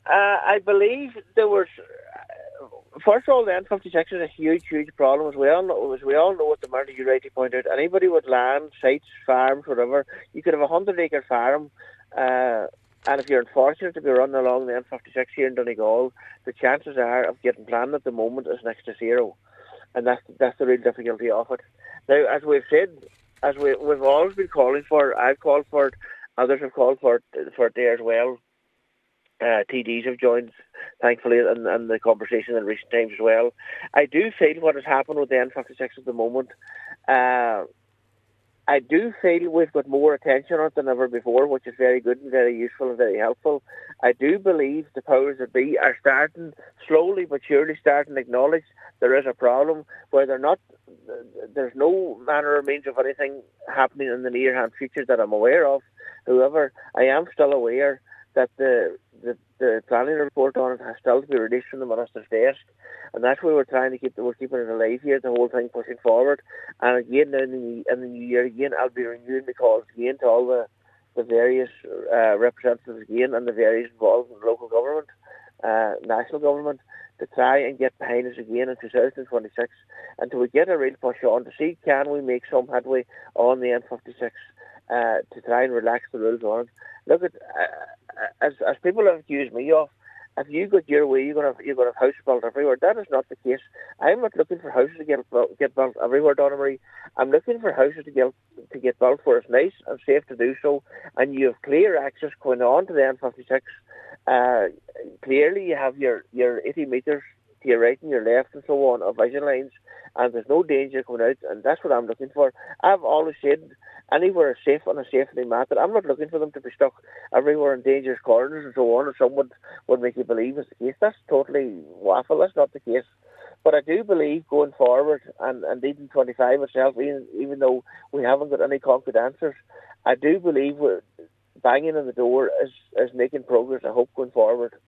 I believe there was. First of all, the N56 is a huge, huge problem, as we all know. As we all know, at the moment, you rightly pointed out, anybody with land, sites, farms, whatever, you could have a 100-acre farm, and if you're unfortunate to be running along the N56 here in Donegal, the chances are of getting planted at the moment is next to zero, and that's the real difficulty of it. Now, as we've said, we've always been calling for, I've called for it, others have called for it there as well. TDs have joined, thankfully, and the conversation in recent times as well. I do feel what has happened with the N56 at the moment. I do feel we've got more attention on it than ever before, which is very good and very useful and very helpful. I do believe the powers that be are slowly but surely starting to acknowledge there is a problem, where there's no manner or means of anything happening in the near-hand future that I'm aware of. However, I am still aware that the planning report on it has still to be released from the Minister's desk, and that's why we're keeping it alive here, the whole thing pushing forward. And again, in the new year, again, I'll be renewing the calls again to all the various representatives again and the various involved in local government, national government, to try and get behind us again in 2026, until we get a real push on to see can we make some headway on the N56 to try and relax the rules on it. Look at as people have accused me of, if you got your way, you're gonna have houses built everywhere. That is not the case. I'm not looking for houses to get built everywhere, Donna Marie. I'm looking for houses to get built where it's nice and safe to do so, and you have clear access going on to the N56. Clearly, you have your 80 metres to your right and your left and so on of vision lines, and there's no danger coming out, and that's what I'm looking for. I've always said anywhere is safe on a safety matter. I'm not looking for them to be stuck everywhere in dangerous corners and so on, or someone would make you believe it's the case. That's totally waffle. That's not the case. But I do believe going forward, and even 25 itself, even though we haven't got any concrete answers, I do believe we're banging on the door is making progress, I hope, going forward.